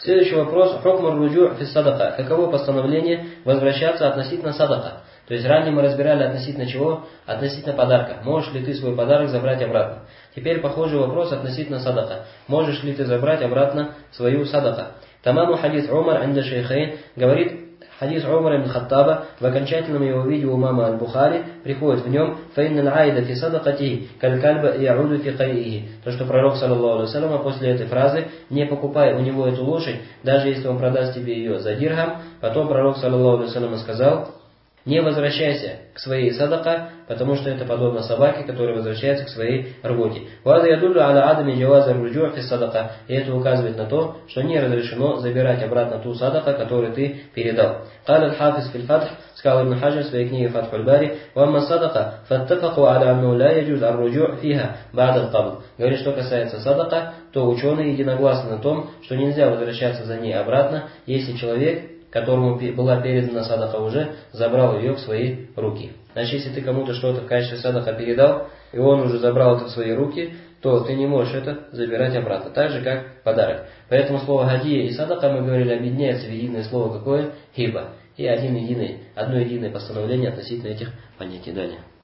Следующий вопрос. Хукмур руджу фи садака. Каково постановление возвращаться относительно садака? То есть ранее мы разбирали относительно чего? Относительно подарка. Можешь ли ты свой подарок забрать обратно? Теперь похожий вопрос относительно садака. Можешь ли ты забрать обратно свою садака? Тамаму хадис Умар анда шейхейн говорит, хадис Умара ибн Хаттаба в окончательном его виде у имама Аль-Бухари приходит в нем «Фаиннал айда фи садакати каль-кальба яуду фи кайихи». То, что пророк, саллаллаху алейхи вассалям, после этой фразы «Не покупай у него эту лошадь, даже если он продаст тебе ее за дирхам». Потом пророк, саллаллаху алейхи вассалям, сказал: «Не возвращайся к своей садака, потому что это подобно собаке, которая возвращается к своей рвоте». И это указывает на то, что не разрешено забирать обратно ту садака, которую ты передал. Сказал Ибн Хаджар в своей книге Фатх аль-Бари: говорит, что касается садака, то ученые единогласны на том, что нельзя возвращаться за ней обратно, если человек, которому была передана садака, уже забрал ее в свои руки. Значит, если ты кому-то что-то в качестве садака передал, и он уже забрал это в свои руки, то ты не можешь это забирать обратно, так же как подарок. Поэтому слово гадия и садака, мы говорили, объединяется в единое слово какое? Хиба. И одно единое постановление относительно этих понятий. Далее.